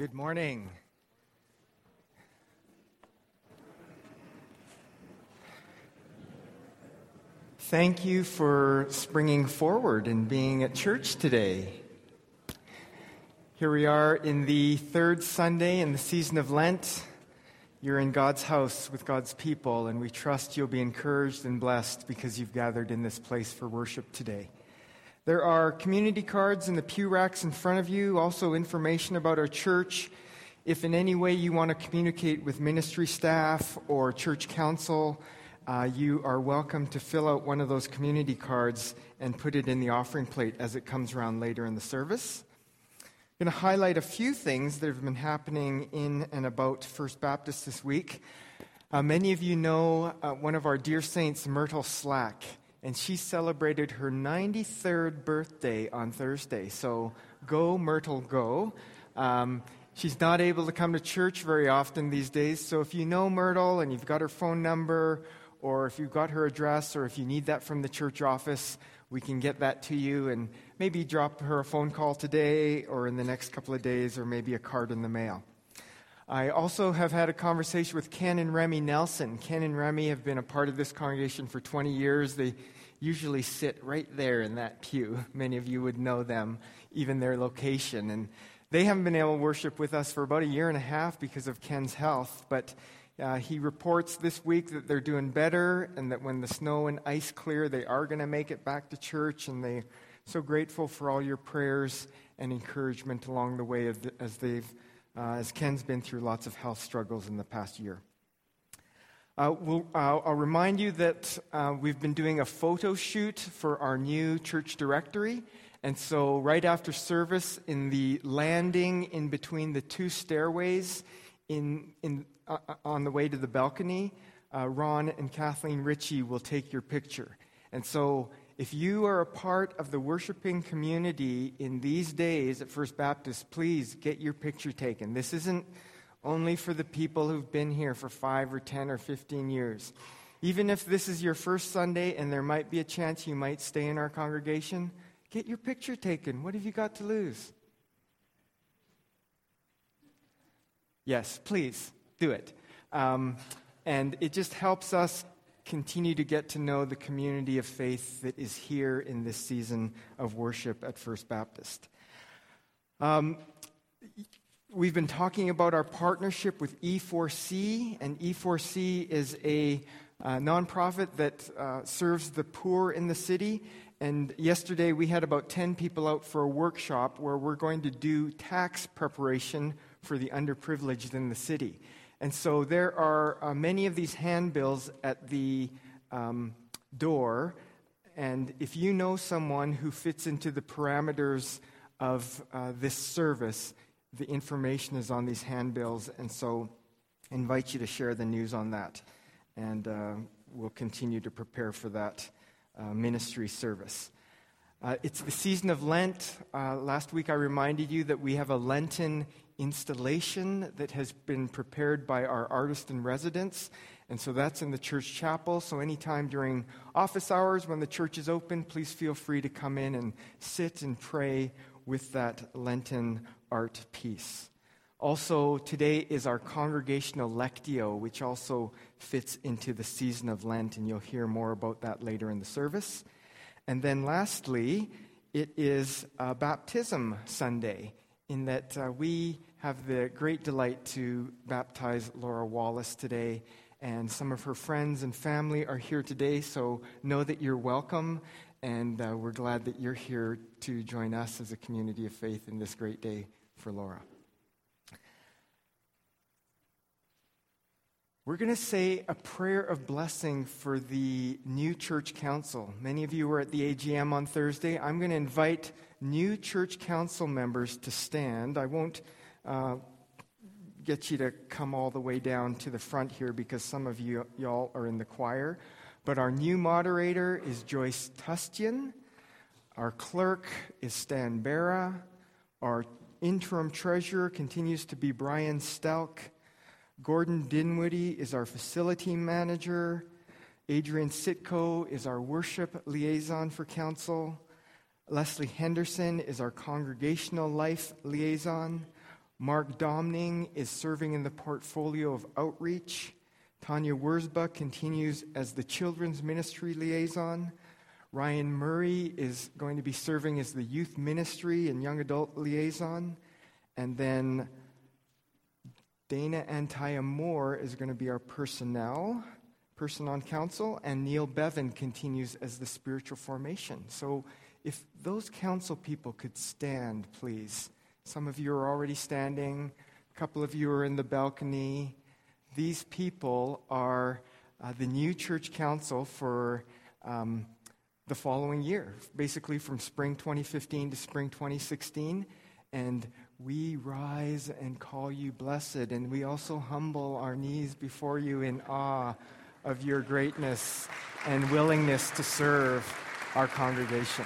Good morning. Thank you for springing forward and being at church today. Here we are in the third Sunday in the season of Lent. You're in God's house with God's people, and we trust you'll be encouraged and blessed because you've gathered in this place for worship today. There are community cards in the pew racks in front of you, also information about our church. If in any way you want to communicate with ministry staff or church council, you are welcome to fill out one of those community cards and put it in the offering plate as it comes around later in the service. I'm going to highlight a few things that have been happening in and about First Baptist this week. Many of you know one of our dear saints, Myrtle Slack, and she celebrated her 93rd birthday on Thursday. So go, Myrtle, go. She's not able to come to church very often these days, so if you know Myrtle and you've got her phone number, or if you've got her address, or if you need that from the church office, we can get that to you and maybe drop her a phone call today or in the next couple of days, or maybe a card in the mail. I also have had a conversation with Ken and Remy Nelson. Ken and Remy have been a part of this congregation for 20 years. They usually sit right there in that pew. Many of you would know them, even their location. And they haven't been able to worship with us for about a year and a half because of Ken's health, but he reports this week that they're doing better and that when the snow and ice clear, they are going to make it back to church, and they're so grateful for all your prayers and encouragement along the way as Ken's been through lots of health struggles in the past year. I'll remind you that we've been doing a photo shoot for our new church directory, and so right after service in the landing in between the two stairways on the way to the balcony, Ron and Kathleen Ritchie will take your picture. And so if you are a part of the worshiping community in these days at First Baptist, please get your picture taken. This isn't only for the people who've been here for 5 or 10 or 15 years. Even if this is your first Sunday and there might be a chance you might stay in our congregation, get your picture taken. What have you got to lose? Yes, please. Do it. And it just helps us continue to get to know the community of faith that is here in this season of worship at First Baptist. We've been talking about our partnership with E4C, and E4C is a nonprofit that serves the poor in the city. And yesterday we had about 10 people out for a workshop where we're going to do tax preparation for the underprivileged in the city. And so there are many of these handbills at the door, and if you know someone who fits into the parameters of this service, the information is on these handbills, and so I invite you to share the news on that, and we'll continue to prepare for that ministry service. It's the season of Lent. Last week I reminded you that we have a Lenten installation that has been prepared by our artist in residence, and so that's in the church chapel. So anytime during office hours when the church is open, please feel free to come in and sit and pray with that Lenten art piece. Also, today is our congregational Lectio, which also fits into the season of Lent, and you'll hear more about that later in the service. And then lastly, it is Baptism Sunday, in that we have the great delight to baptize Laura Wallace today, and some of her friends and family are here today, so know that you're welcome, and we're glad that you're here to join us as a community of faith in this great day for Laura. We're going to say a prayer of blessing for the new church council. Many of you were at the AGM on Thursday. I'm going to invite new church council members to stand. I won't get you to come all the way down to the front here because some of y'all are in the choir. But our new moderator is Joyce Tustian. Our clerk is Stan Barra. Our interim treasurer continues to be Brian Stelk. Gordon Dinwiddie is our facility manager. Adrian Sitko is our worship liaison for council. Leslie Henderson is our congregational life liaison. Mark Domning is serving in the portfolio of outreach. Tanya Wurzba continues as the children's ministry liaison. Ryan Murray is going to be serving as the youth ministry and young adult liaison. And then Dana Antaya Moore is going to be our person on council, and Neil Bevan continues as the spiritual formation. So if those council people could stand, please. Some of you are already standing. A couple of you are in the balcony. These people are the new church council for the following year, basically from spring 2015 to spring 2016. And we rise and call you blessed, and we also humble our knees before you in awe of your greatness and willingness to serve our congregation.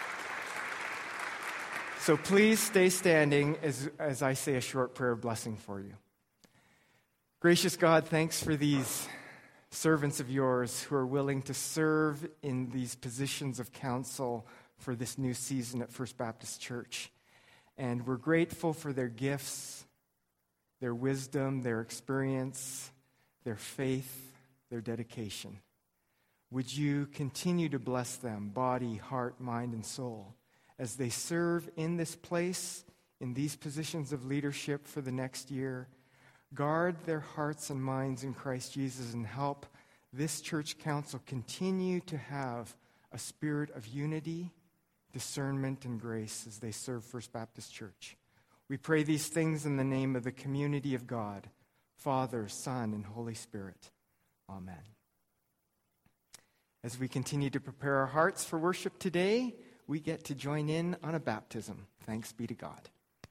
So please stay standing as I say a short prayer of blessing for you. Gracious God, thanks for these servants of yours who are willing to serve in these positions of counsel for this new season at First Baptist Church. And we're grateful for their gifts, their wisdom, their experience, their faith, their dedication. Would you continue to bless them, body, heart, mind, and soul, as they serve in this place, in these positions of leadership for the next year? Guard their hearts and minds in Christ Jesus and help this church council continue to have a spirit of unity, discernment, and grace as they serve First Baptist Church. We pray these things in the name of the community of God, Father, Son, and Holy Spirit. Amen. As we continue to prepare our hearts for worship today, we get to join in on a baptism. Thanks be to God.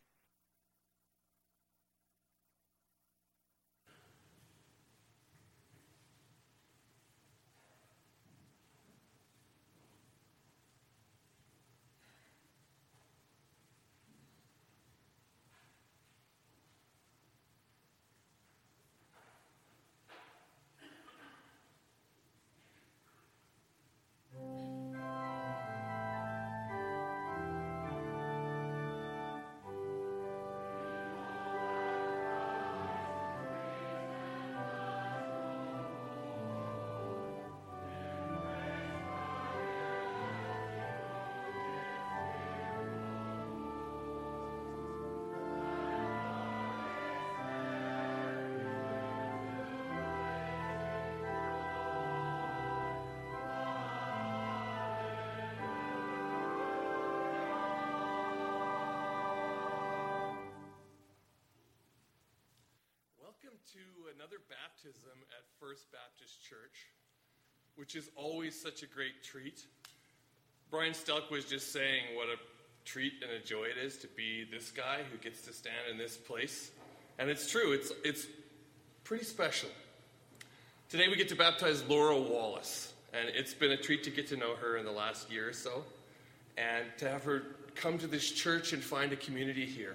Welcome to another baptism at First Baptist Church, which is always such a great treat. Brian Stelk was just saying what a treat and a joy it is to be this guy who gets to stand in this place. And it's true, it's pretty special. Today we get to baptize Laura Wallace, and it's been a treat to get to know her in the last year or so, and to have her come to this church and find a community here.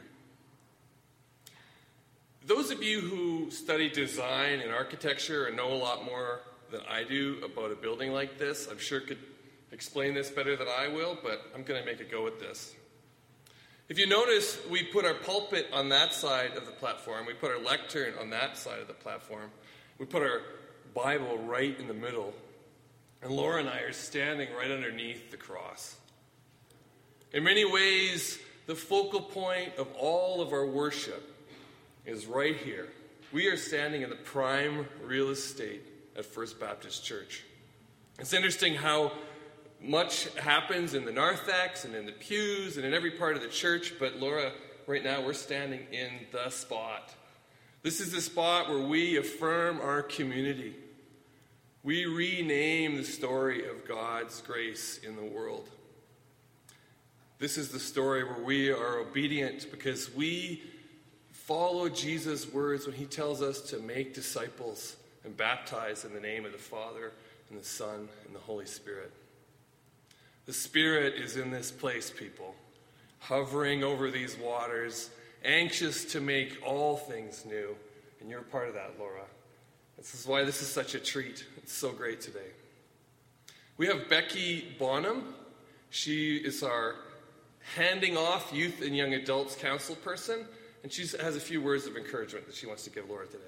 Those of you who study design and architecture and know a lot more than I do about a building like this, I'm sure could explain this better than I will, but I'm going to make a go at this. If you notice, we put our pulpit on that side of the platform. We put our lectern on that side of the platform. We put our Bible right in the middle. And Laura and I are standing right underneath the cross. In many ways, the focal point of all of our worship is right here. We are standing in the prime real estate at First Baptist Church. It's interesting how much happens in the narthex and in the pews and in every part of the church, but Laura, right now we're standing in the spot. This is the spot where we affirm our community. We rename the story of God's grace in the world. This is the story where we are obedient because we follow Jesus' words when he tells us to make disciples and baptize in the name of the Father and the Son and the Holy Spirit. The Spirit is in this place, people, hovering over these waters, anxious to make all things new. And you're part of that, Laura. This is why this is such a treat. It's so great today. We have Becky Bonham. She is our handing off youth and young adults council person. and she has a few words of encouragement that she wants to give Laura today.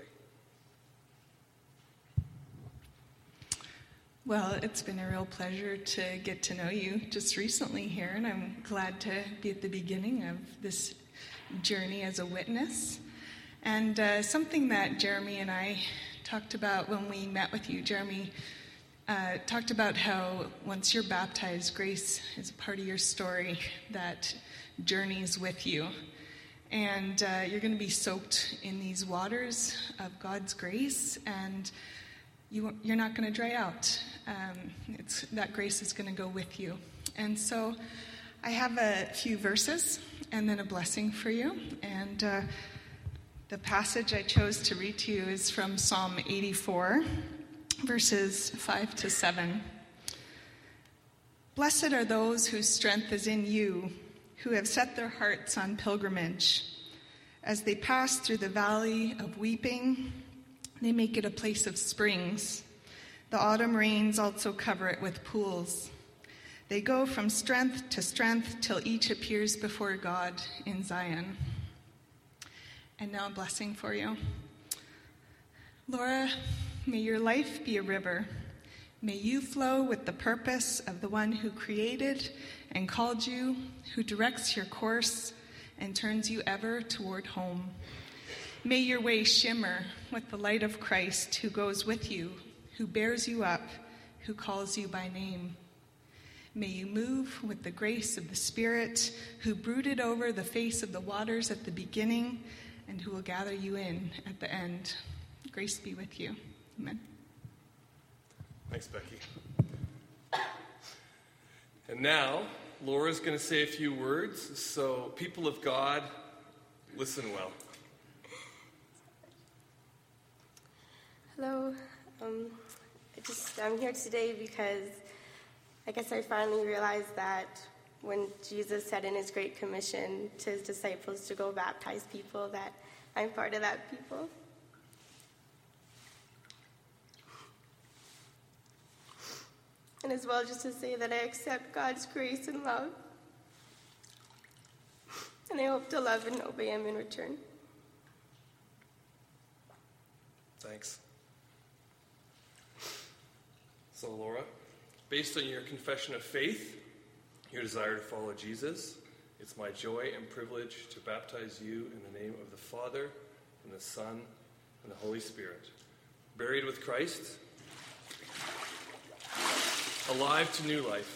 Well, it's been a real pleasure to get to know you just recently here, and I'm glad to be at the beginning of this journey as a witness. And something that Jeremy and I talked about when we met with you, Jeremy talked about how once you're baptized, grace is a part of your story that journeys with you. And you're going to be soaked in these waters of God's grace, and you're not going to dry out. That grace is going to go with you. And so I have a few verses and then a blessing for you. And the passage I chose to read to you is from Psalm 84, verses 5 to 7. Blessed are those whose strength is in you, who have set their hearts on pilgrimage. As they pass through the valley of weeping, they make it a place of springs. The autumn rains also cover it with pools. They go from strength to strength till each appears before God in Zion. And now a blessing for you. Laura, may your life be a river. May you flow with the purpose of the one who created and called you, who directs your course and turns you ever toward home. May your way shimmer with the light of Christ, who goes with you, who bears you up, who calls you by name. May you move with the grace of the Spirit, who brooded over the face of the waters at the beginning and who will gather you in at the end. Grace be with you. Amen. Thanks, Becky. And now, Laura's going to say a few words, so people of God, listen well. Hello. I'm here today because I guess I finally realized that when Jesus said in his Great Commission to his disciples to go baptize people, that I'm part of that people. And as well, just to say that I accept God's grace and love. And I hope to love and obey him in return. Thanks. So, Laura, based on your confession of faith, your desire to follow Jesus, it's my joy and privilege to baptize you in the name of the Father, and the Son, and the Holy Spirit. Buried with Christ, alive to new life.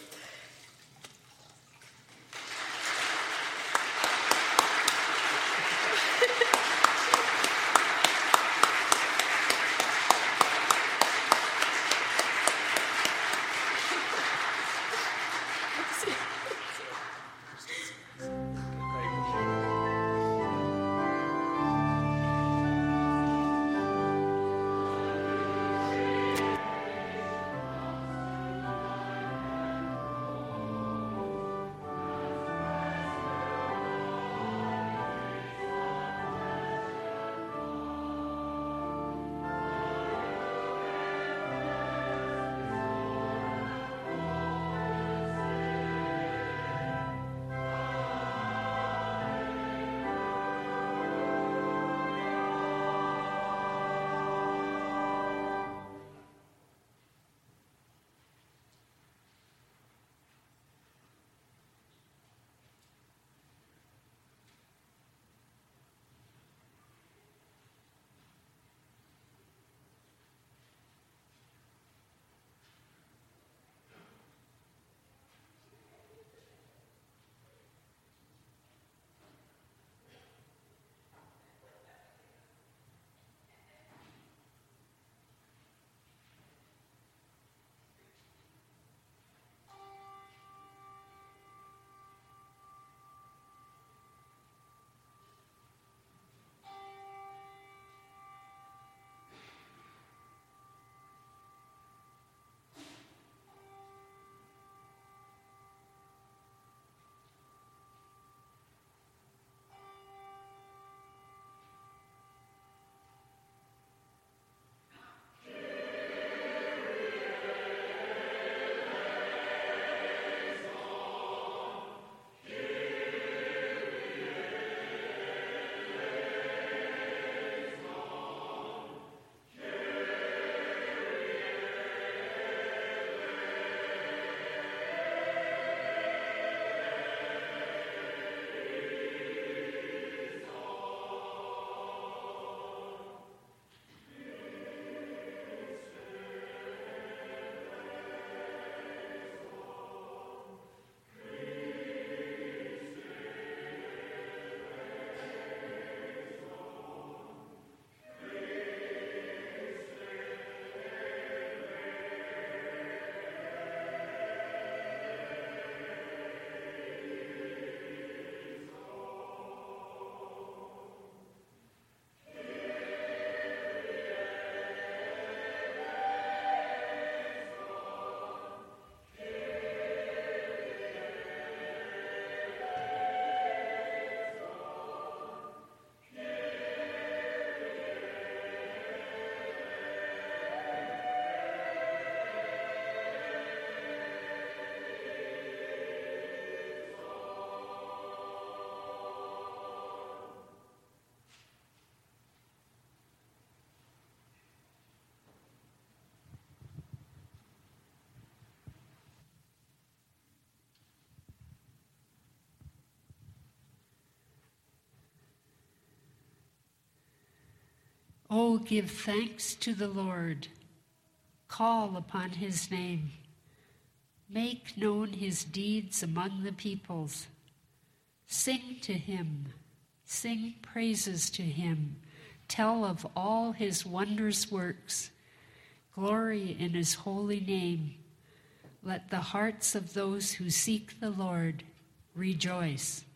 Oh, give thanks to the Lord. Call upon his name. Make known his deeds among the peoples. Sing to him. Sing praises to him. Tell of all his wondrous works. Glory in his holy name. Let the hearts of those who seek the Lord rejoice.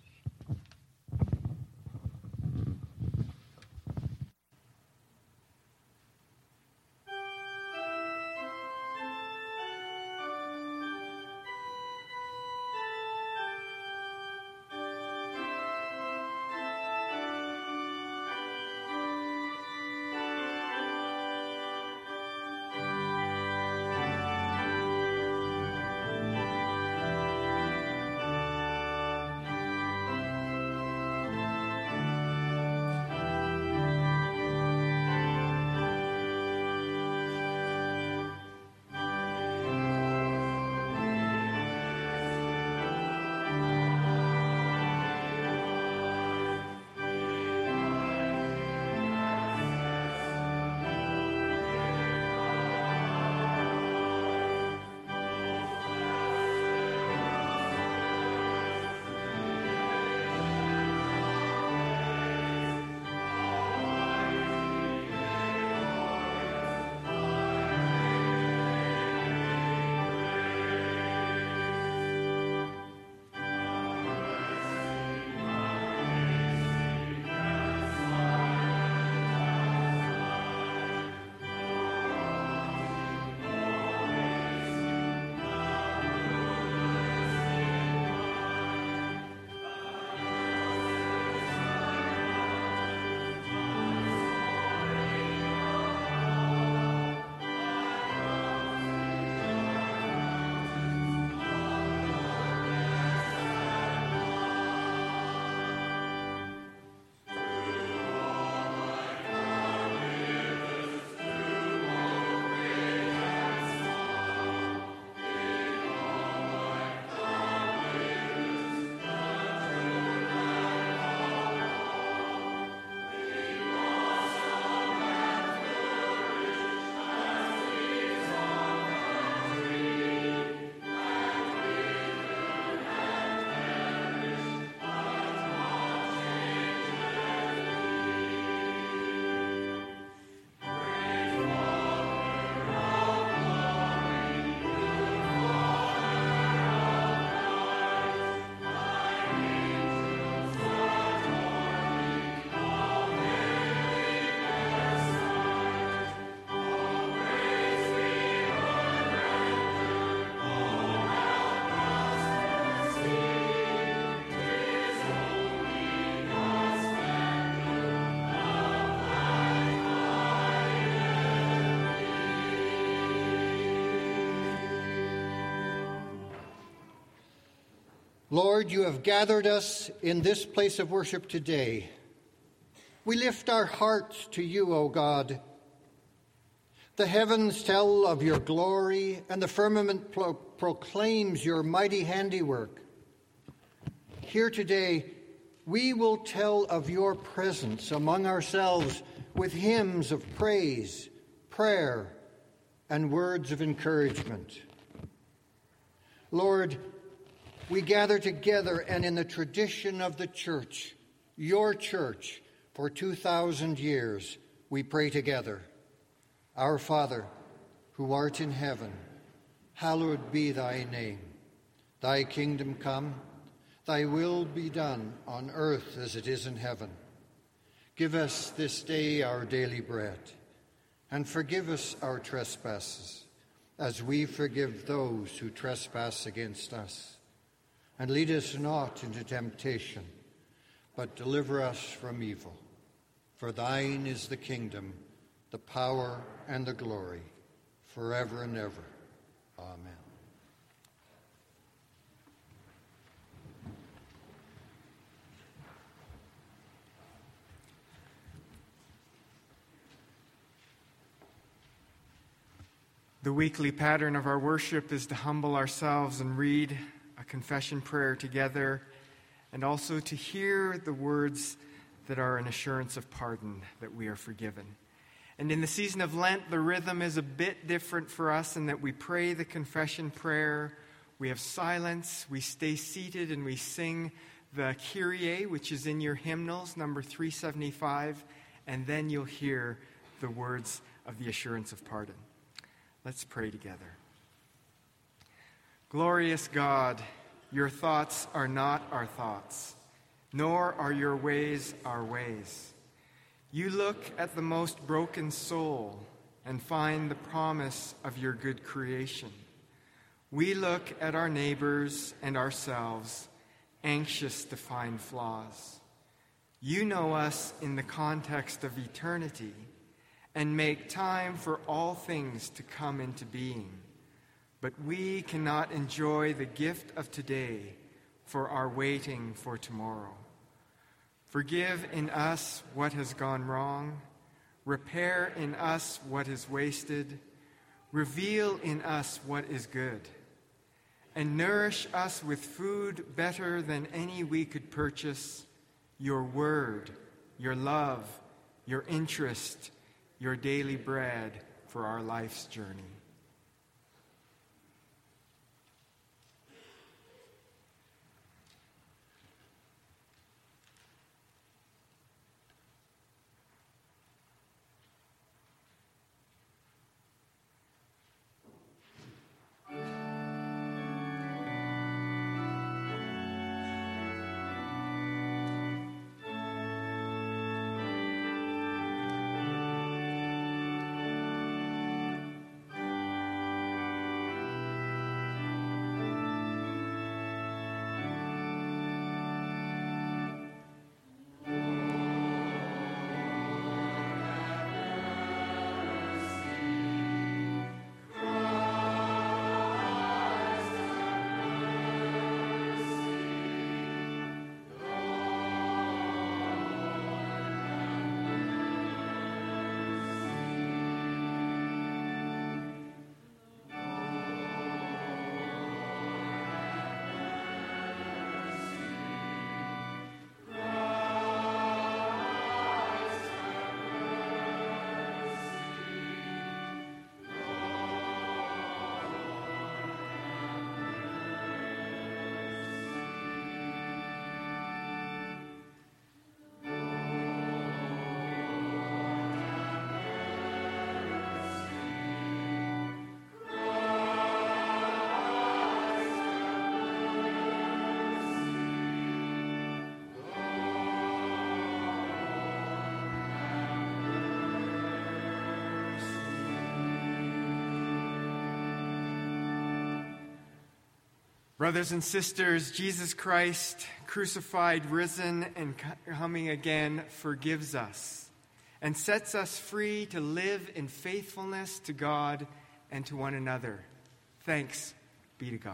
Lord, you have gathered us in this place of worship today. We lift our hearts to you, O God. The heavens tell of your glory, and the firmament proclaims your mighty handiwork. Here today, we will tell of your presence among ourselves with hymns of praise, prayer, and words of encouragement. Lord, we gather together, and in the tradition of the church, your church, for 2,000 years, we pray together. Our Father, who art in heaven, hallowed be thy name. Thy kingdom come, thy will be done on earth as it is in heaven. Give us this day our daily bread, and forgive us our trespasses, as we forgive those who trespass against us. And lead us not into temptation, but deliver us from evil. For thine is the kingdom, the power, and the glory, forever and ever. Amen. The weekly pattern of our worship is to humble ourselves and read a confession prayer together, and also to hear the words that are an assurance of pardon, that we are forgiven. And in the season of Lent, the rhythm is a bit different for us in that we pray the confession prayer, we have silence, we stay seated, and we sing the Kyrie, which is in your hymnals, number 375, and then you'll hear the words of the assurance of pardon. Let's pray together. Glorious God, your thoughts are not our thoughts, nor are your ways our ways. You look at the most broken soul and find the promise of your good creation. We look at our neighbors and ourselves, anxious to find flaws. You know us in the context of eternity and make time for all things to come into being. But we cannot enjoy the gift of today for our waiting for tomorrow. Forgive in us what has gone wrong. Repair in us what is wasted. Reveal in us what is good. And nourish us with food better than any we could purchase, your word, your love, your interest, your daily bread for our life's journey. Brothers and sisters, Jesus Christ, crucified, risen, and coming again, forgives us and sets us free to live in faithfulness to God and to one another. Thanks be to God.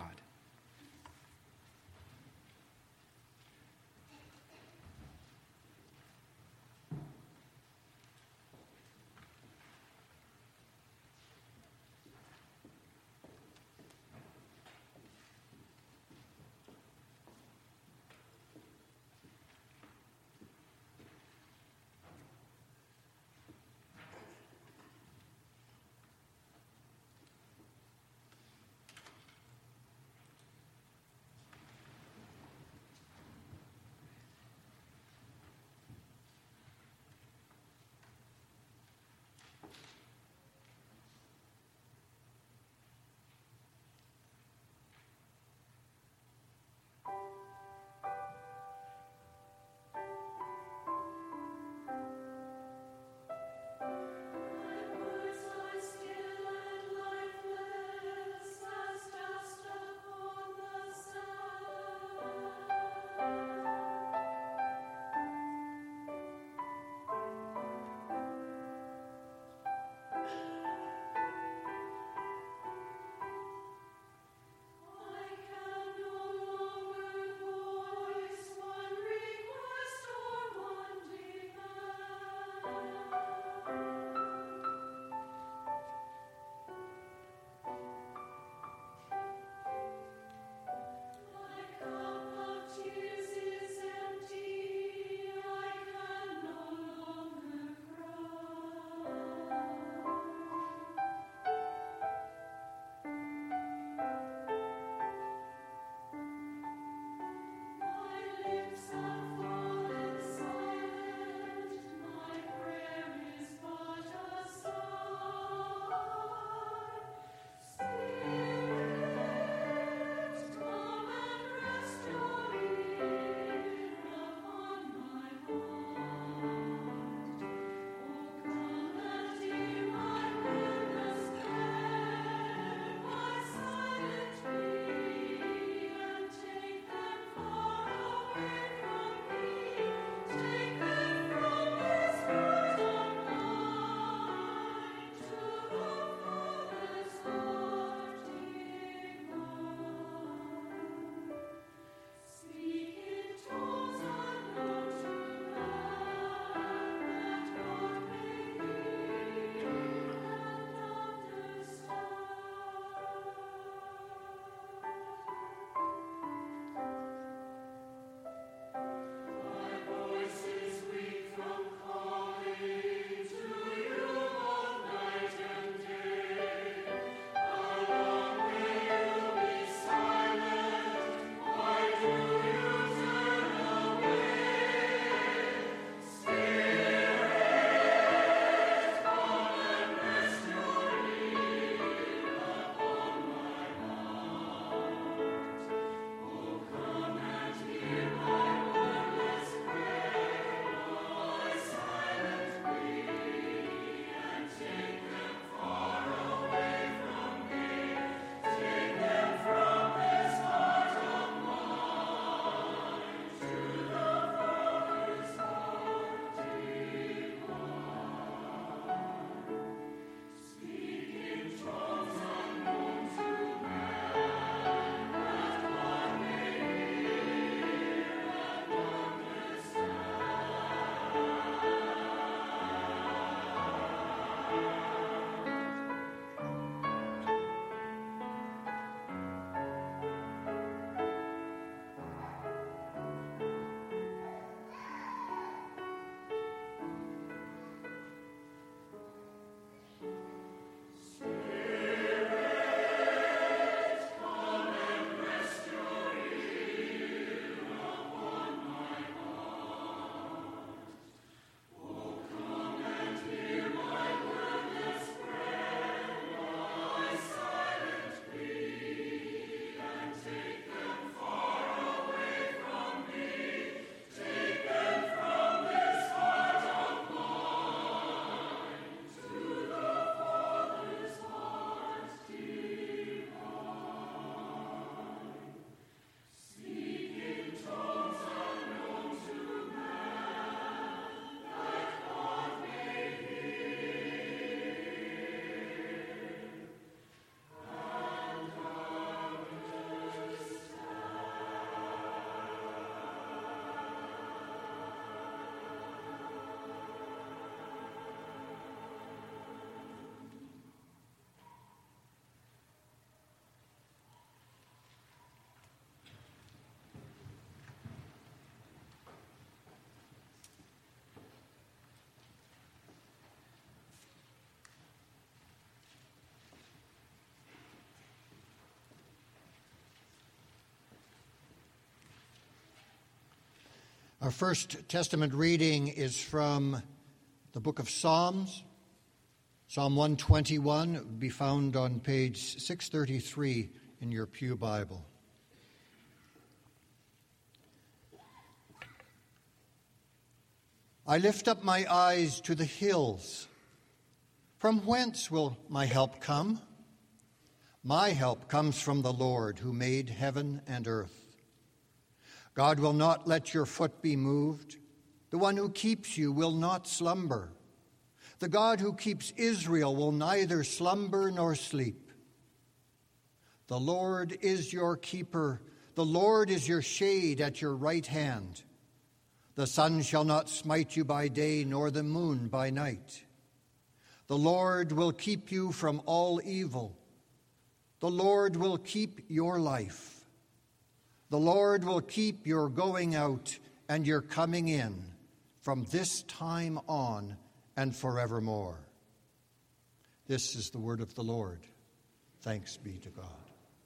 Our First Testament reading is from the book of Psalms, Psalm 121. It would be found on page 633 in your pew Bible. I lift up my eyes to the hills. From whence will my help come? My help comes from the Lord who made heaven and earth. God will not let your foot be moved. The one who keeps you will not slumber. The God who keeps Israel will neither slumber nor sleep. The Lord is your keeper. The Lord is your shade at your right hand. The sun shall not smite you by day, nor the moon by night. The Lord will keep you from all evil. The Lord will keep your life. The Lord will keep your going out and your coming in from this time on and forevermore. This is the word of the Lord. Thanks be to God.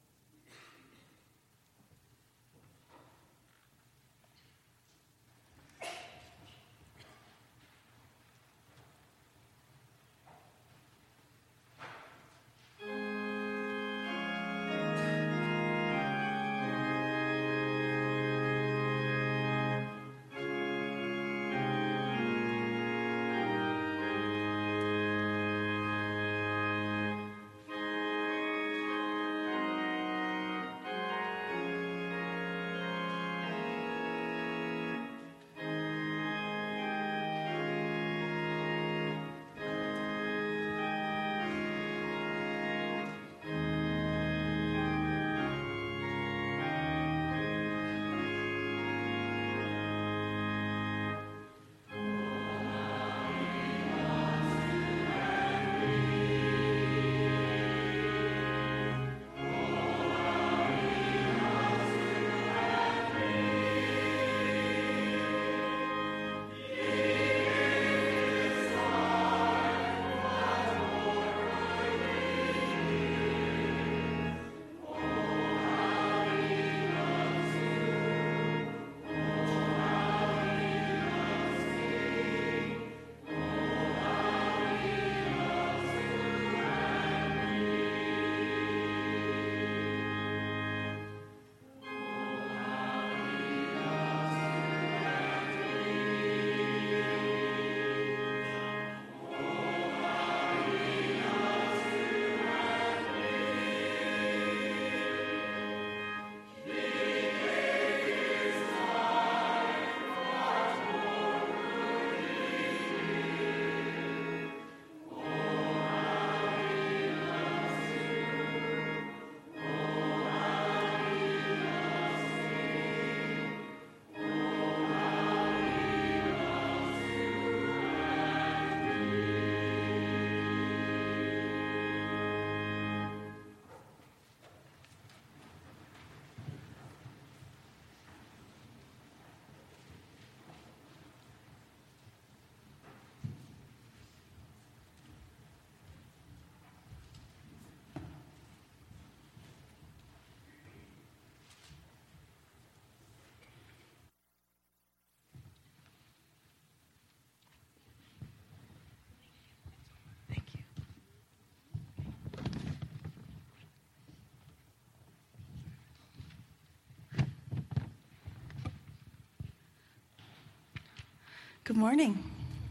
Good morning.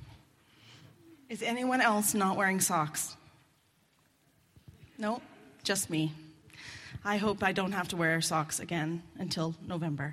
Is anyone else not wearing socks? No, just me. I hope I don't have to wear socks again until November.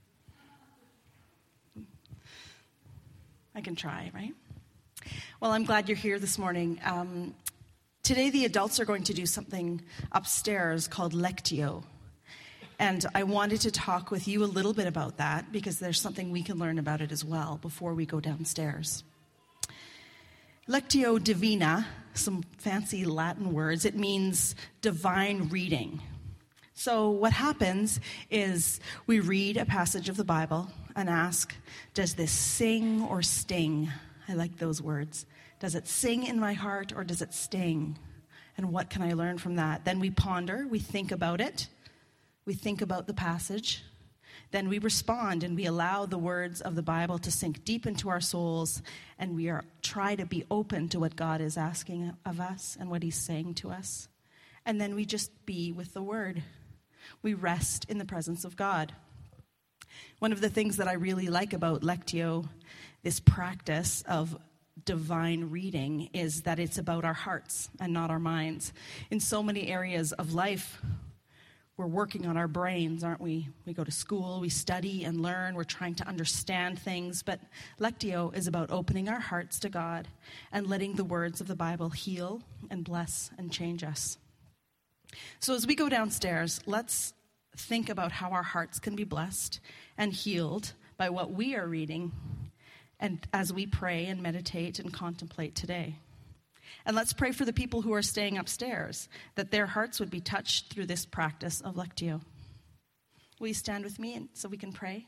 I can try, right? Well, I'm glad you're here this morning. Today the adults are going to do something upstairs called Lectio. And I wanted to talk with you a little bit about that because there's something we can learn about it as well before we go downstairs. Lectio Divina, some fancy Latin words, it means divine reading. So what happens is we read a passage of the Bible and ask, does this sing or sting? I like those words. Does it sing in my heart or does it sting? And what can I learn from that? Then we ponder, we think about it. We think about the passage. Then we respond and we allow the words of the Bible to sink deep into our souls, and we try to be open to what God is asking of us and what he's saying to us. And then we just be with the word. We rest in the presence of God. One of the things that I really like about Lectio, this practice of divine reading, is that it's about our hearts and not our minds. In so many areas of life, we're working on our brains, aren't we? We go to school, we study and learn, we're trying to understand things, but Lectio is about opening our hearts to God and letting the words of the Bible heal and bless and change us. So as we go downstairs, let's think about how our hearts can be blessed and healed by what we are reading, and as we pray and meditate and contemplate today. And let's pray for the people who are staying upstairs, that their hearts would be touched through this practice of Lectio. Will you stand with me so we can pray?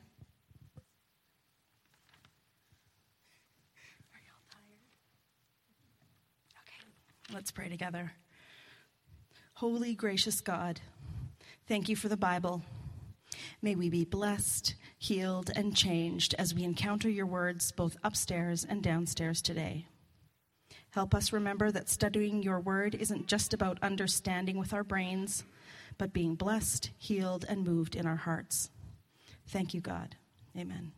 Are you all tired? Okay, let's pray together. Holy, gracious God, thank you for the Bible. May we be blessed, healed, and changed as we encounter your words both upstairs and downstairs today. Help us remember that studying your word isn't just about understanding with our brains, but being blessed, healed, and moved in our hearts. Thank you, God. Amen.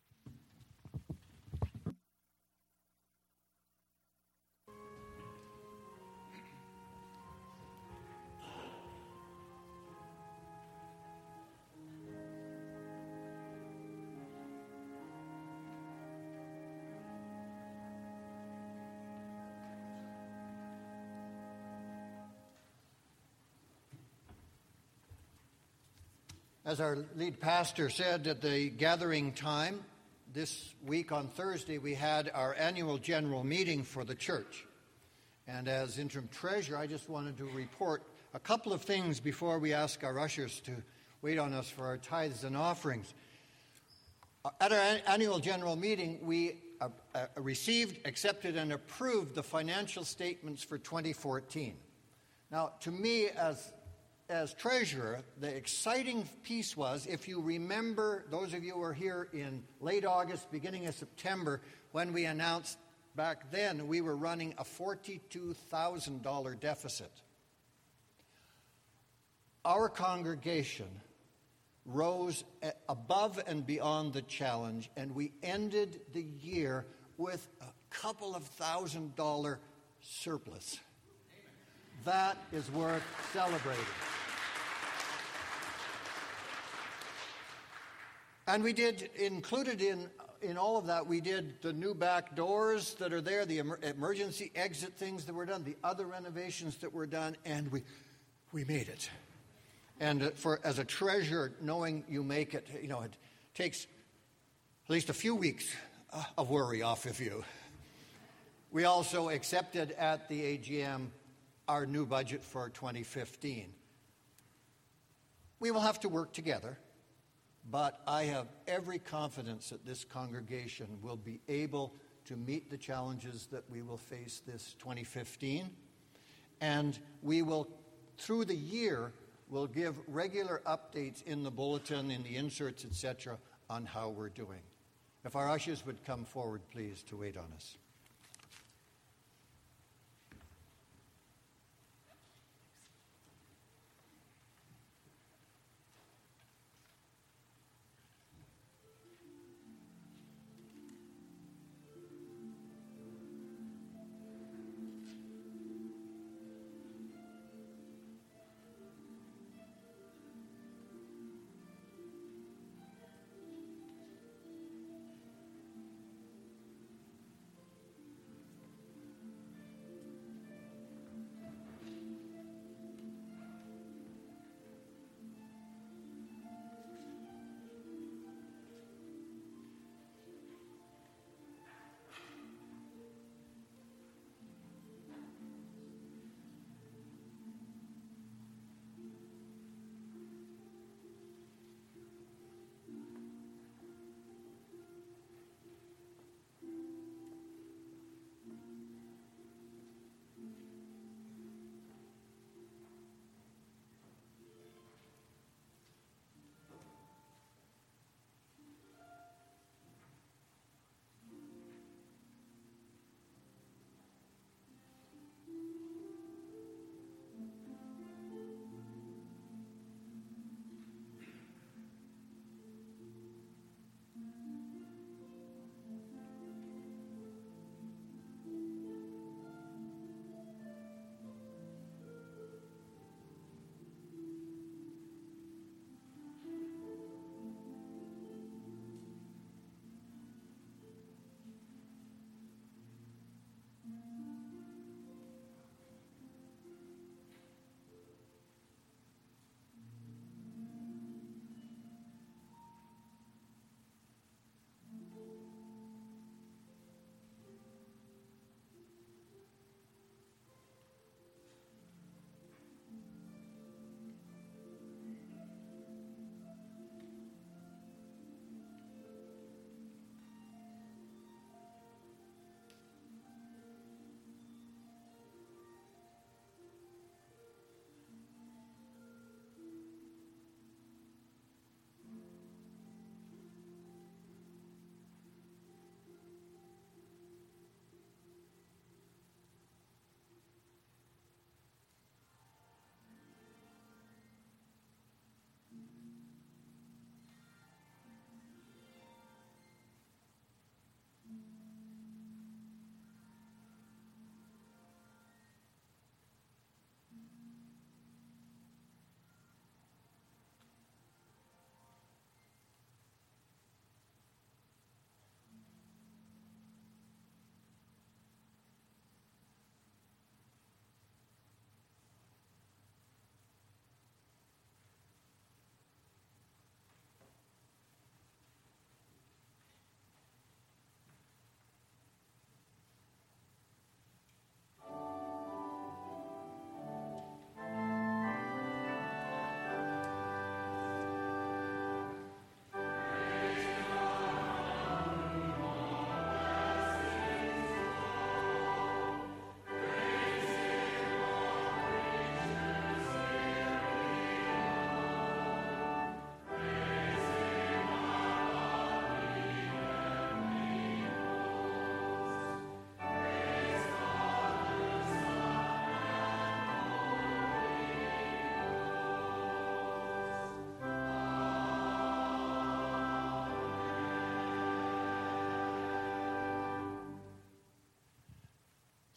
As our lead pastor said at the gathering time, this week on Thursday we had our annual general meeting for the church. And as interim treasurer, I just wanted to report a couple of things before we ask our ushers to wait on us for our tithes and offerings. At our annual general meeting, we received, accepted, and approved the financial statements for 2014. Now, to me, as treasurer, the exciting piece was, if you remember, those of you who were here in late August, beginning of September, when we announced back then we were running a $42,000 deficit. Our congregation rose above and beyond the challenge, and we ended the year with a couple of $1,000 surplus. That is worth celebrating. And we did, included in all of that, we did the new back doors that are there, the emergency exit things that were done, the other renovations that were done, and we made it. And as a treasurer, knowing you make it, it takes at least a few weeks of worry off of you. We also accepted at the AGM our new budget for 2015. We will have to work together, but I have every confidence that this congregation will be able to meet the challenges that we will face this 2015. And we will, through the year, we'll give regular updates in the bulletin, in the inserts, etc., on how we're doing. If our ushers would come forward, please, to wait on us.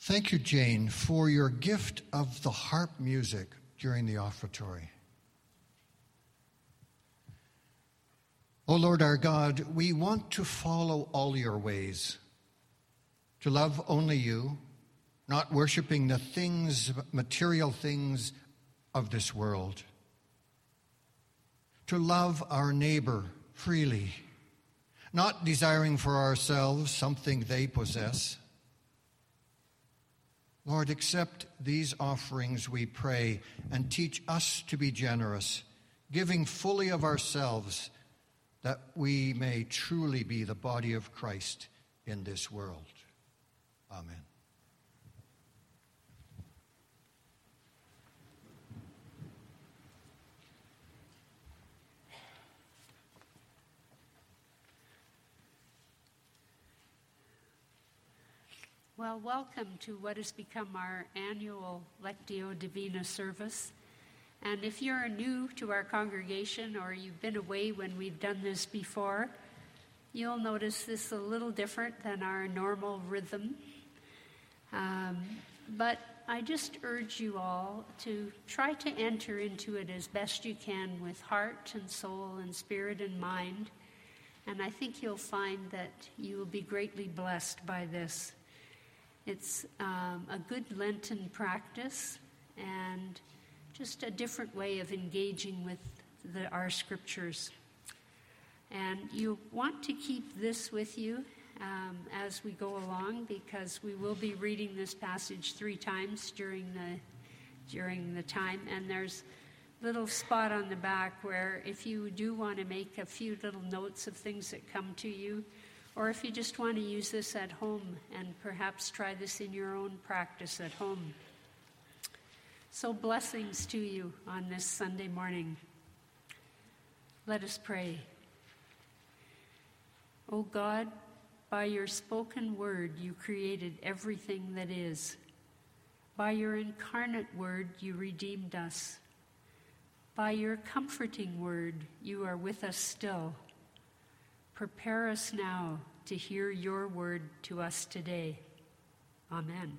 Thank you, Jane, for your gift of the harp music during the offertory. O Lord our God, we want to follow all your ways, to love only you, not worshiping the things, material things of this world, to love our neighbor freely, not desiring for ourselves something they possess. Lord, accept these offerings, we pray, and teach us to be generous, giving fully of ourselves, that we may truly be the body of Christ in this world. Amen. Well, welcome to what has become our annual Lectio Divina service. And if you're new to our congregation or you've been away when we've done this before, you'll notice this is a little different than our normal rhythm. But I just urge you all to try to enter into it as best you can with heart and soul and spirit and mind. And I think you'll find that you will be greatly blessed by this. It's a good Lenten practice and just a different way of engaging with our scriptures. And you want to keep this with you as we go along, because we will be reading this passage 3 times during the time. And there's a little spot on the back where if you do want to make a few little notes of things that come to you, or if you just want to use this at home and perhaps try this in your own practice at home. So blessings to you on this Sunday morning. Let us pray. O God, by your spoken word you created everything that is. By your incarnate word you redeemed us. By your comforting word you are with us still. Prepare us now to hear your word to us today. Amen.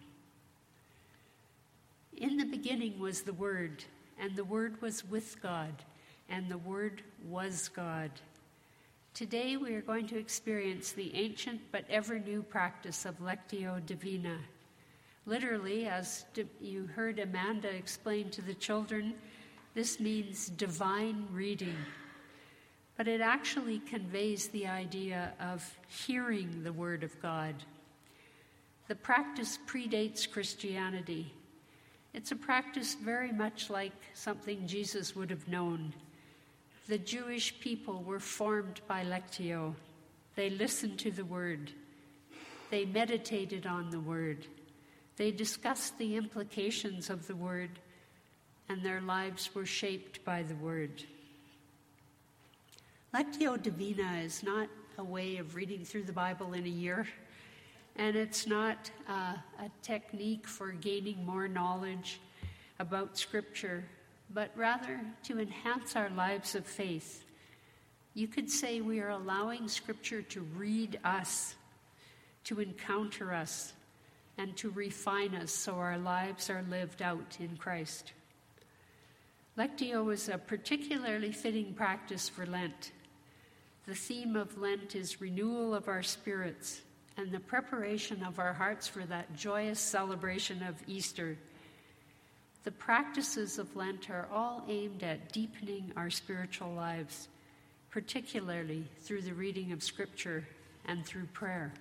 In the beginning was the Word, and the Word was with God, and the Word was God. Today we are going to experience the ancient but ever-new practice of Lectio Divina. Literally, as you heard Amanda explain to the children, this means divine reading. But it actually conveys the idea of hearing the Word of God. The practice predates Christianity. It's a practice very much like something Jesus would have known. The Jewish people were formed by Lectio. They listened to the Word. They meditated on the Word. They discussed the implications of the Word, and their lives were shaped by the Word. Lectio Divina is not a way of reading through the Bible in a year, and it's not a technique for gaining more knowledge about Scripture, but rather to enhance our lives of faith. You could say we are allowing Scripture to read us, to encounter us, and to refine us so our lives are lived out in Christ. Lectio is a particularly fitting practice for Lent. The theme of Lent is renewal of our spirits and the preparation of our hearts for that joyous celebration of Easter. The practices of Lent are all aimed at deepening our spiritual lives, particularly through the reading of Scripture and through prayer.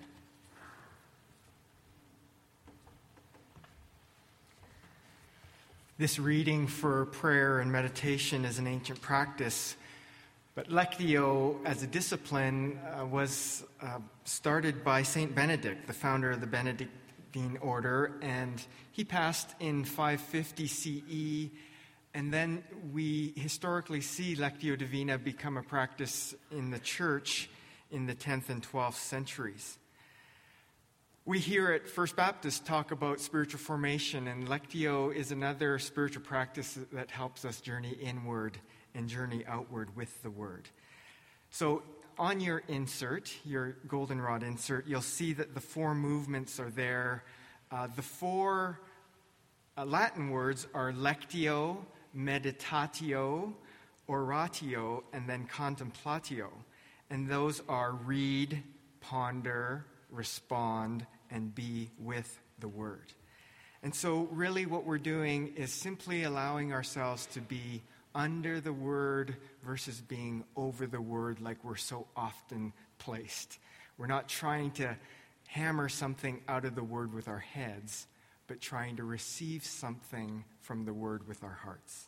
This reading for prayer and meditation is an ancient practice. But Lectio, as a discipline, was started by Saint Benedict, the founder of the Benedictine order, and he passed in 550 CE. And then we historically see Lectio Divina become a practice in the Church in the 10th and 12th centuries. We here at First Baptist talk about spiritual formation, and Lectio is another spiritual practice that helps us journey inward and journey outward with the Word. So on your insert, your goldenrod insert, you'll see that the 4 movements are there The four Latin words are lectio, meditatio, oratio, and then contemplatio. And those are read, ponder, respond, and be with the Word. And so really what we're doing is simply allowing ourselves to be under the Word versus being over the Word like we're so often placed. We're not trying to hammer something out of the Word with our heads, but trying to receive something from the Word with our hearts.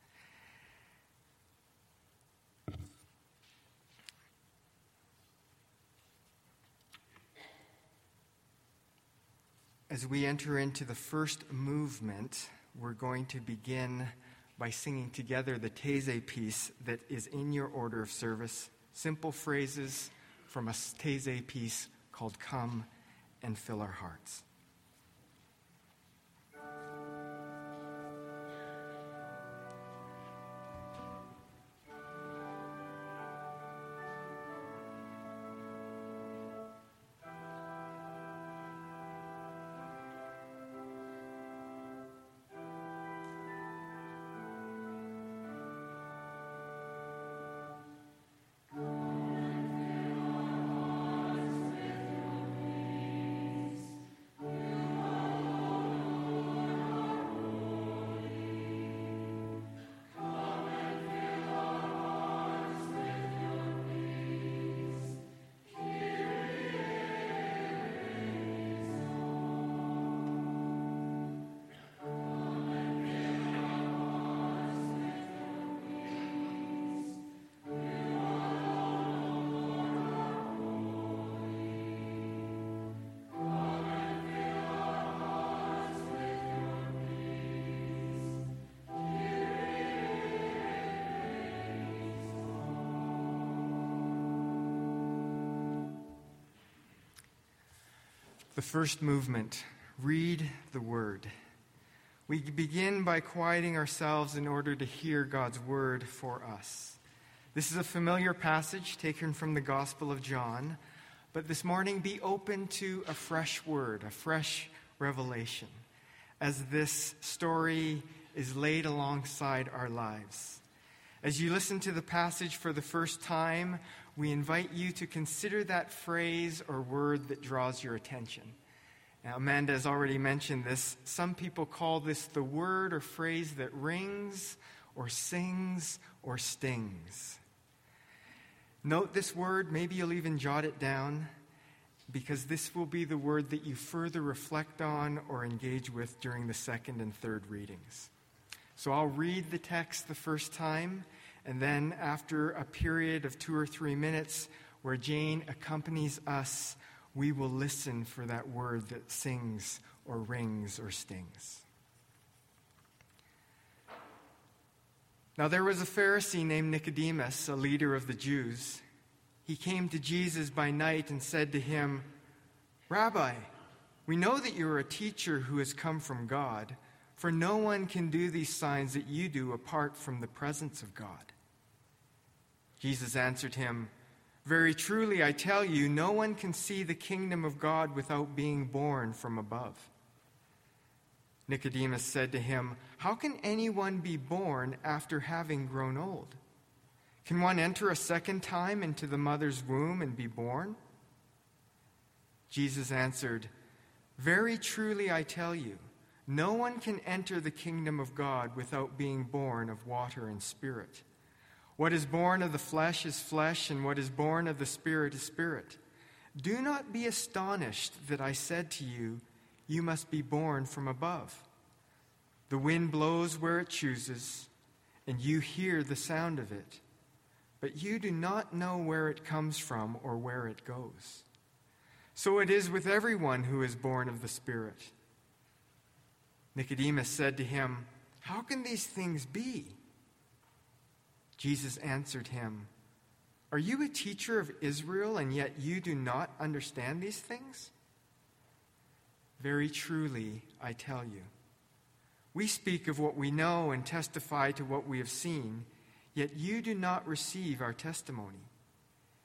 As we enter into the first movement, we're going to begin by singing together the Taizé piece that is in your order of service. Simple phrases from a Taizé piece called Come and Fill Our Hearts. The first movement, read the Word. We begin by quieting ourselves in order to hear God's Word for us. This is a familiar passage taken from the Gospel of John, but this morning be open to a fresh word, a fresh revelation, as this story is laid alongside our lives. As you listen to the passage for the first time, we invite you to consider that phrase or word that draws your attention. Now, Amanda has already mentioned this. Some people call this the word or phrase that rings or sings or stings. Note this word. Maybe you'll even jot it down, because this will be the word that you further reflect on or engage with during the second and third readings. So I'll read the text the first time, and then after a period of 2 or 3 minutes where Jane accompanies us, we will listen for that word that sings or rings or stings. Now there was a Pharisee named Nicodemus, a leader of the Jews. He came to Jesus by night and said to him, "Rabbi, we know that you are a teacher who has come from God, for no one can do these signs that you do apart from the presence of God." Jesus answered him, "Very truly, I tell you, no one can see the kingdom of God without being born from above." Nicodemus said to him, "How can anyone be born after having grown old? Can one enter a second time into the mother's womb and be born?" Jesus answered, "Very truly, I tell you, no one can enter the kingdom of God without being born of water and spirit. What is born of the flesh is flesh, and what is born of the Spirit is spirit. Do not be astonished that I said to you, you must be born from above. The wind blows where it chooses, and you hear the sound of it, but you do not know where it comes from or where it goes. So it is with everyone who is born of the Spirit." Nicodemus said to him, "How can these things be?" Jesus answered him, "Are you a teacher of Israel, and yet you do not understand these things? Very truly, I tell you, we speak of what we know and testify to what we have seen, yet you do not receive our testimony.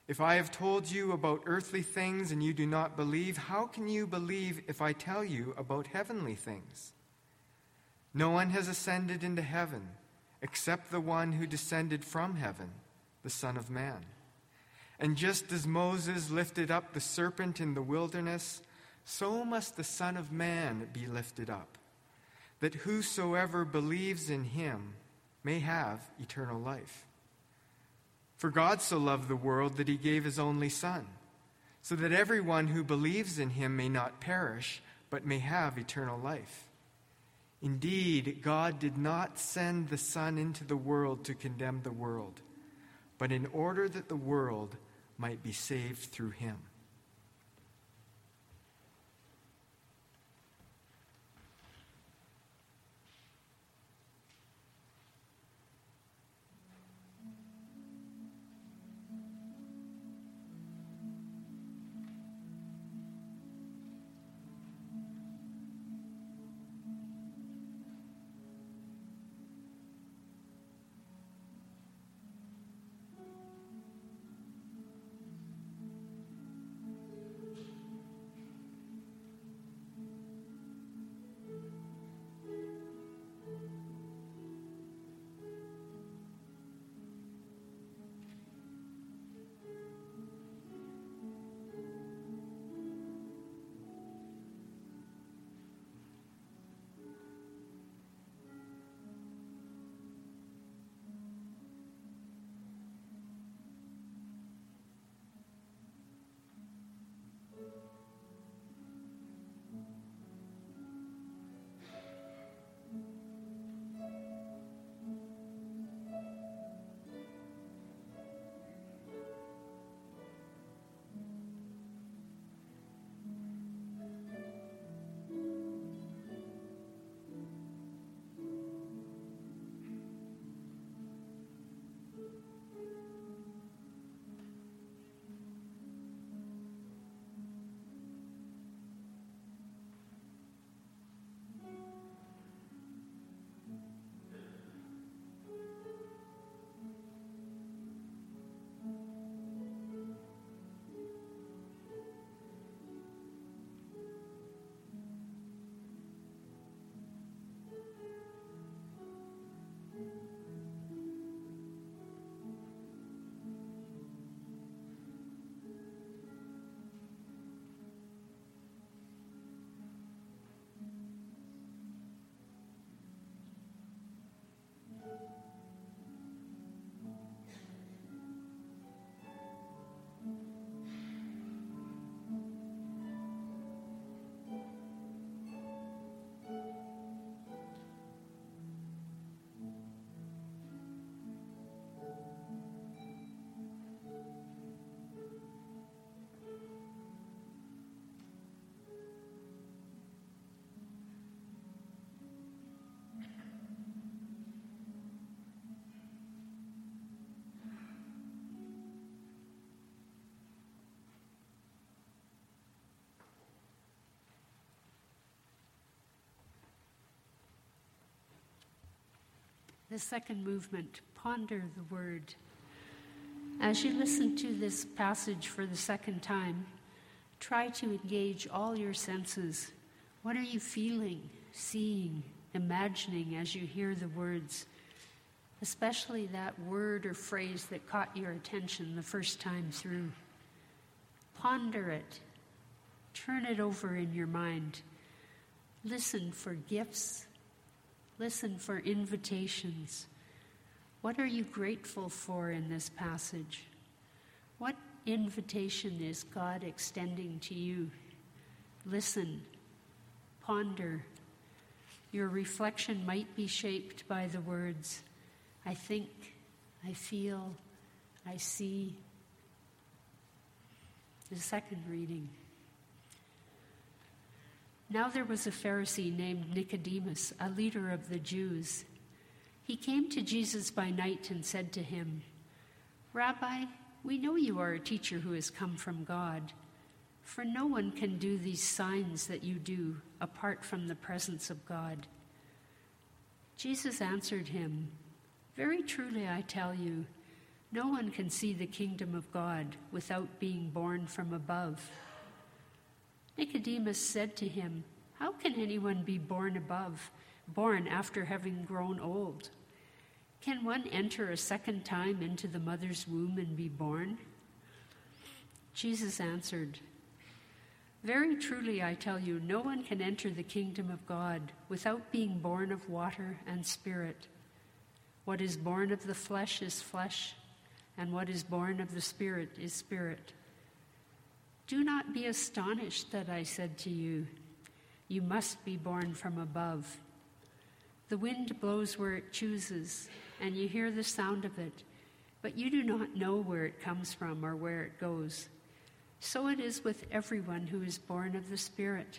If I have told you about earthly things and you do not believe, how can you believe if I tell you about heavenly things? No one has ascended into heaven except the one who descended from heaven, the Son of Man. And just as Moses lifted up the serpent in the wilderness, so must the Son of Man be lifted up, that whosoever believes in him may have eternal life. For God so loved the world that he gave his only Son, so that everyone who believes in him may not perish, but may have eternal life. Indeed, God did not send the Son into the world to condemn the world, but in order that the world might be saved through him. The second movement, ponder the word. As you listen to this passage for the second time, try to engage all your senses. What are you feeling, seeing, imagining as you hear the words, especially that word or phrase that caught your attention the first time through? Ponder it. Turn it over in your mind. Listen for gifts. Listen for invitations. What are you grateful for in this passage? What invitation is God extending to you? Listen, ponder. Your reflection might be shaped by the words, I think, I feel, I see. The second reading. Now there was a Pharisee named Nicodemus, a leader of the Jews. He came to Jesus by night and said to him, Rabbi, we know you are a teacher who has come from God, for no one can do these signs that you do apart from the presence of God. Jesus answered him, Very truly I tell you, No one can see the kingdom of God without being born from above." Nicodemus said to him, "How can anyone be born after having grown old? Can one enter a second time into the mother's womb and be born?" Jesus answered, "Very truly I tell you, no one can enter the kingdom of God without being born of water and spirit. What is born of the flesh is flesh, and what is born of the Spirit is spirit. Do not be astonished that I said to you, 'You must be born from above.' The wind blows where it chooses, and you hear the sound of it, but you do not know where it comes from or where it goes. So it is with everyone who is born of the Spirit."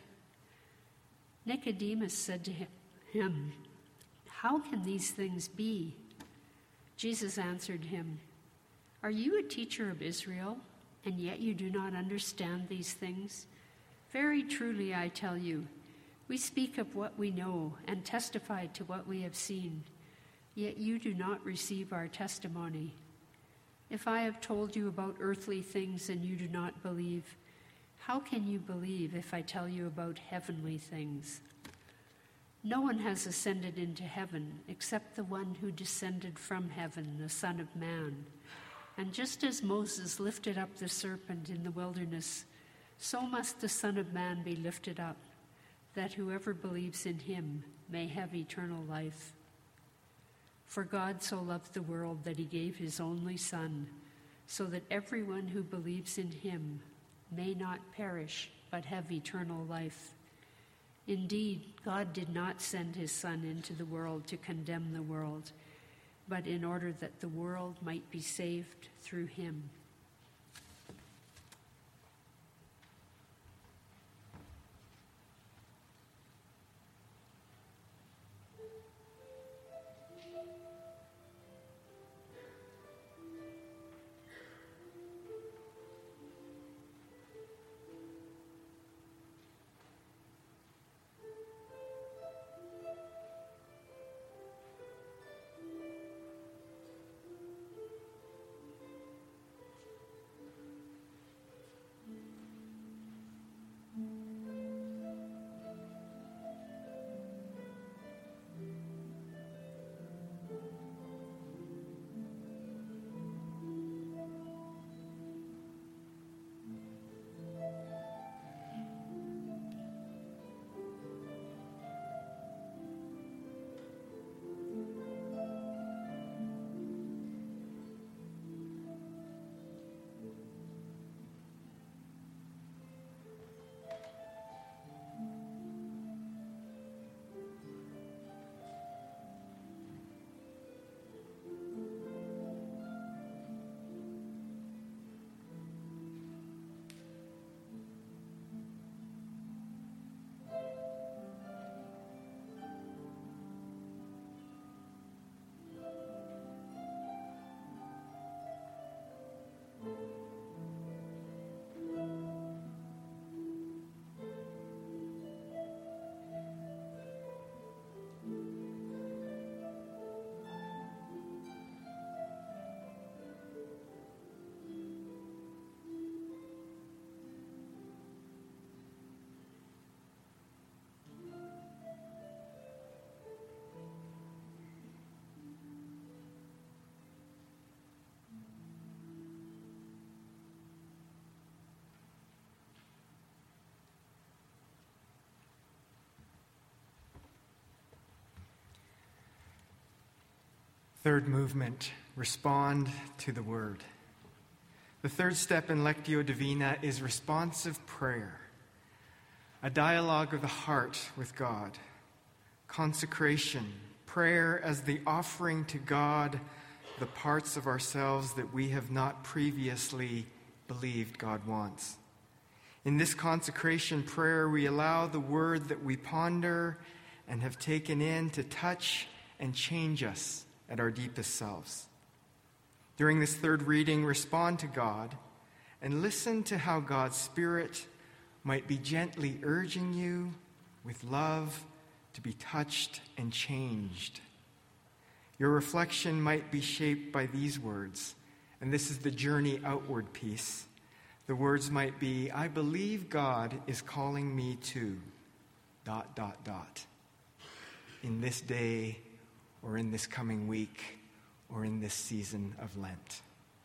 Nicodemus said to him, "How can these things be?" Jesus answered him, "Are you a teacher of Israel, and yet you do not understand these things? Very truly I tell you, we speak of what we know and testify to what we have seen, yet you do not receive our testimony. If I have told you about earthly things and you do not believe, how can you believe if I tell you about heavenly things? No one has ascended into heaven except the one who descended from heaven, the Son of Man. And just as Moses lifted up the serpent in the wilderness, so must the Son of Man be lifted up, that whoever believes in him may have eternal life. For God so loved the world that he gave his only Son, so that everyone who believes in him may not perish but have eternal life. Indeed, God did not send his Son into the world to condemn the world, but in order that the world might be saved through him." Third movement, respond to the word. The third step in Lectio Divina is responsive prayer, a dialogue of the heart with God, consecration, prayer as the offering to God the parts of ourselves that we have not previously believed God wants. In this consecration prayer, we allow the word that we ponder and have taken in to touch and change us at our deepest selves. During this third reading, respond to God and listen to how God's Spirit might be gently urging you with love to be touched and changed. Your reflection might be shaped by these words And this is the journey outward piece. The words might be, I believe God is calling me to ... in this day, or in this coming week, or in this season of Lent.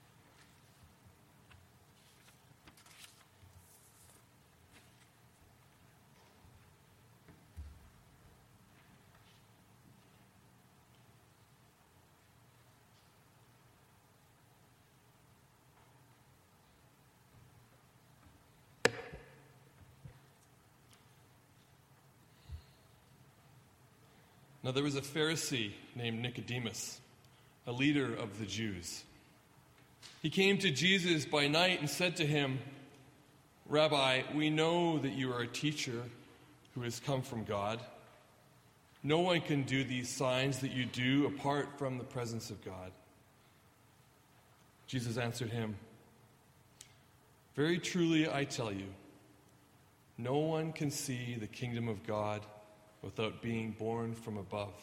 Now there was a Pharisee named Nicodemus, a leader of the Jews. He came to Jesus by night and said to him, Rabbi, we know that you are a teacher who has come from God. No one can do these signs that you do apart from the presence of God. Jesus answered him, Very truly I tell you, no one can see the kingdom of God without being born from above.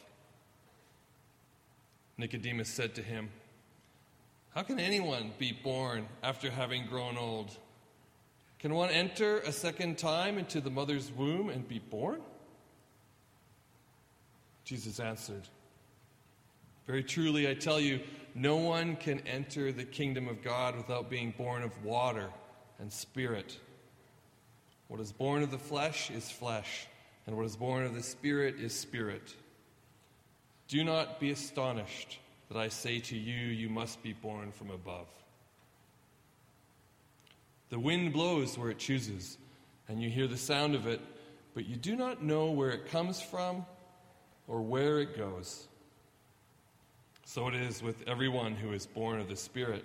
Nicodemus said to him, How can anyone be born after having grown old? Can one enter a second time into the mother's womb and be born? Jesus answered, Very truly I tell you, no one can enter the kingdom of God without being born of water and spirit. What is born of the flesh is flesh, and what is born of the Spirit is spirit. Do not be astonished that I say to you, you must be born from above. The wind blows where it chooses, and you hear the sound of it, but you do not know where it comes from or where it goes. So it is with everyone who is born of the Spirit.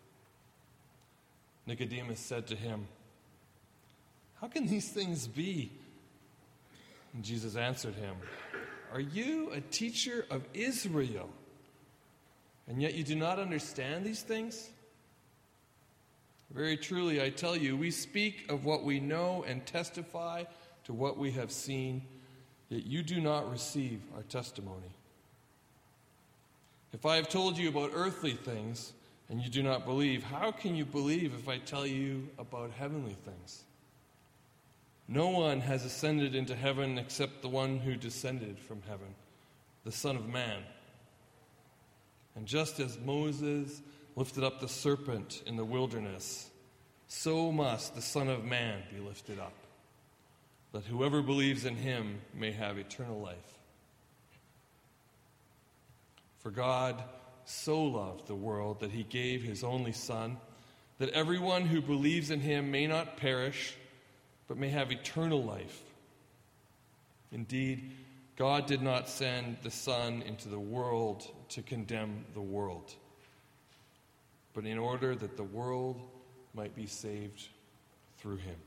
Nicodemus said to him, How can these things be? And Jesus answered him, Are you a teacher of Israel, and yet you do not understand these things? Very truly, I tell you, we speak of what we know and testify to what we have seen, yet you do not receive our testimony. If I have told you about earthly things, and you do not believe, how can you believe if I tell you about heavenly things? No one has ascended into heaven except the one who descended from heaven, the Son of Man. And just as Moses lifted up the serpent in the wilderness, so must the Son of Man be lifted up, that whoever believes in him may have eternal life. For God so loved the world that he gave his only Son, that everyone who believes in him may not perish, but may have eternal life. Indeed, God did not send the Son into the world to condemn the world, but in order that the world might be saved through him.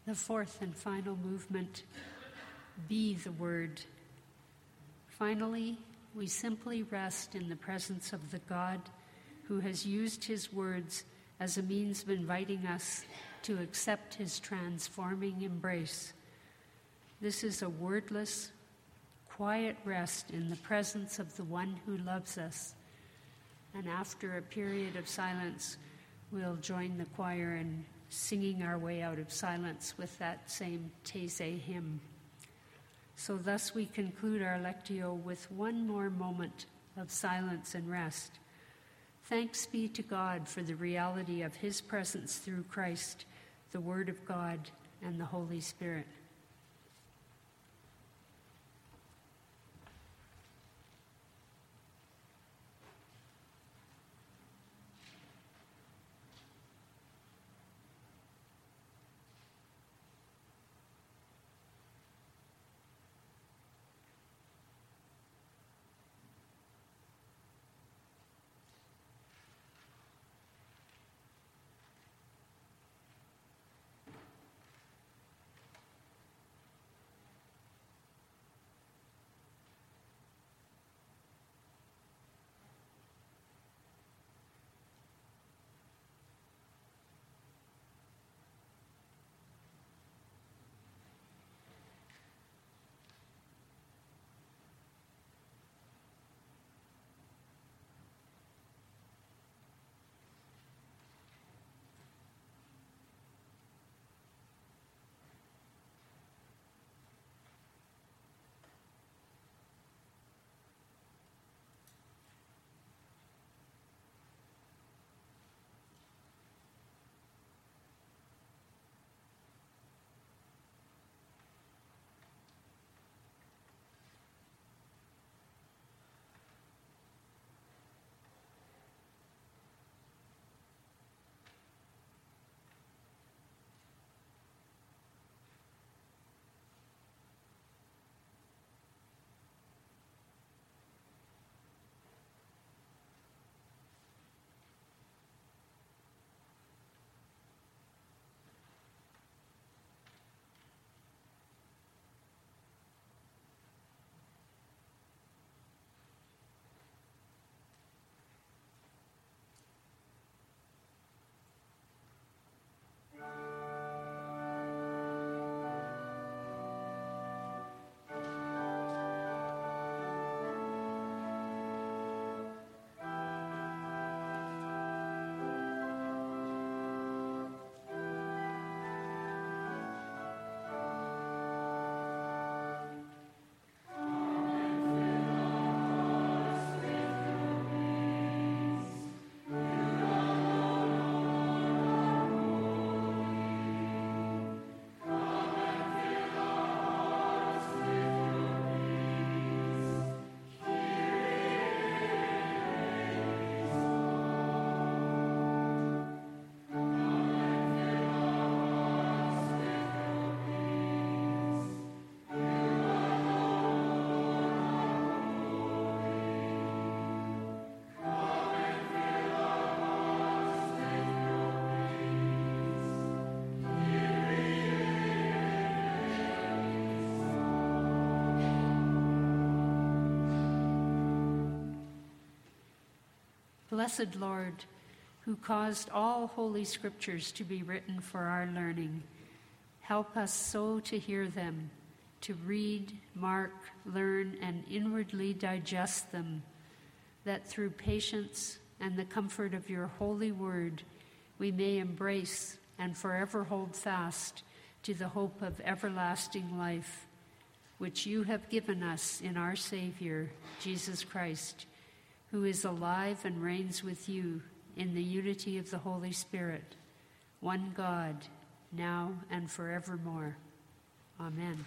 The fourth and final movement, be the Word. Finally, we simply rest in the presence of the God who has used his words as a means of inviting us to accept his transforming embrace. This is a wordless, quiet rest in the presence of the one who loves us. And after a period of silence, we'll join the choir in singing our way out of silence with that same Taizé hymn. So thus we conclude our Lectio with one more moment of silence and rest. Thanks be to God for the reality of his presence through Christ, the Word of God, and the Holy Spirit. Blessed Lord, who caused all holy scriptures to be written for our learning, help us so to hear them, to read, mark, learn, and inwardly digest them, that through patience and the comfort of your holy word, we may embrace and forever hold fast to the hope of everlasting life, which you have given us in our Savior, Jesus Christ, who is alive and reigns with you in the unity of the Holy Spirit, one God, now and forevermore. Amen.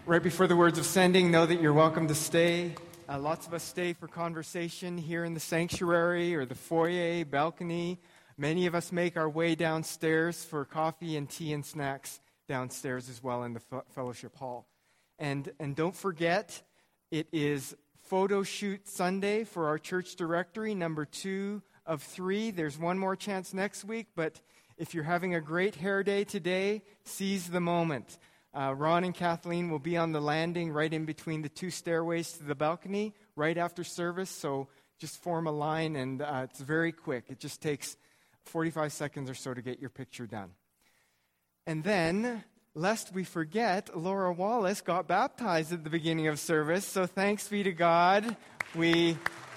Right before the words of sending, know that you're welcome to stay. Lots of us stay for conversation here in the sanctuary or the foyer, balcony. Many of us make our way downstairs for coffee and tea and snacks downstairs as well in the fellowship hall. And don't forget, it is Photo Shoot Sunday for our church directory, number 2 of 3. There's one more chance next week, but if you're having a great hair day today, seize the moment. Ron and Kathleen will be on the landing right in between the 2 stairways to the balcony right after service, so just form a line, and it's very quick. It just takes 45 seconds or so to get your picture done. And then, lest we forget, Laura Wallace got baptized at the beginning of service, so thanks be to God. We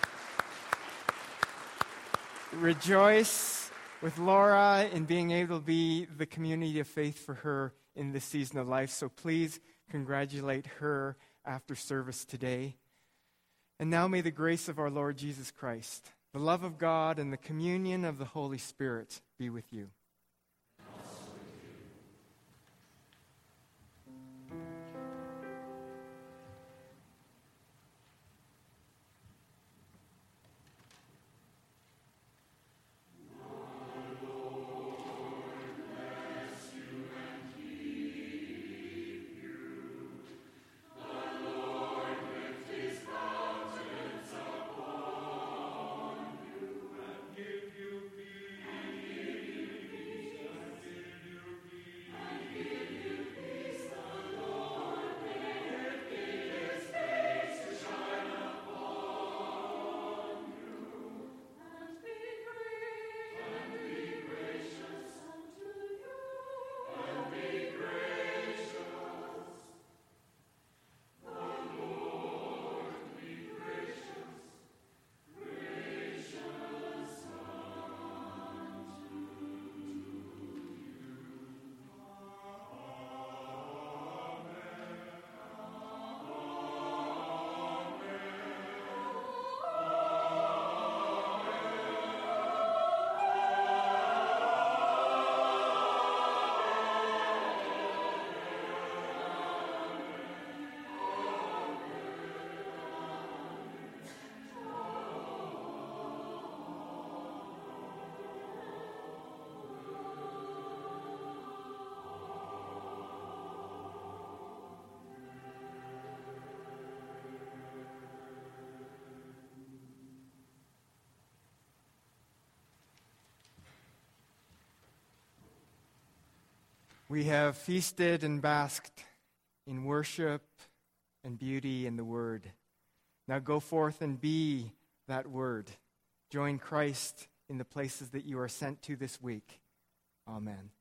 rejoice with Laura in being able to be the community of faith for her in this season of life, so please congratulate her after service today. And now may the grace of our Lord Jesus Christ, the love of God, and the communion of the Holy Spirit be with you. We have feasted and basked in worship and beauty in the Word. Now go forth and be that Word. Join Christ in the places that you are sent to this week. Amen.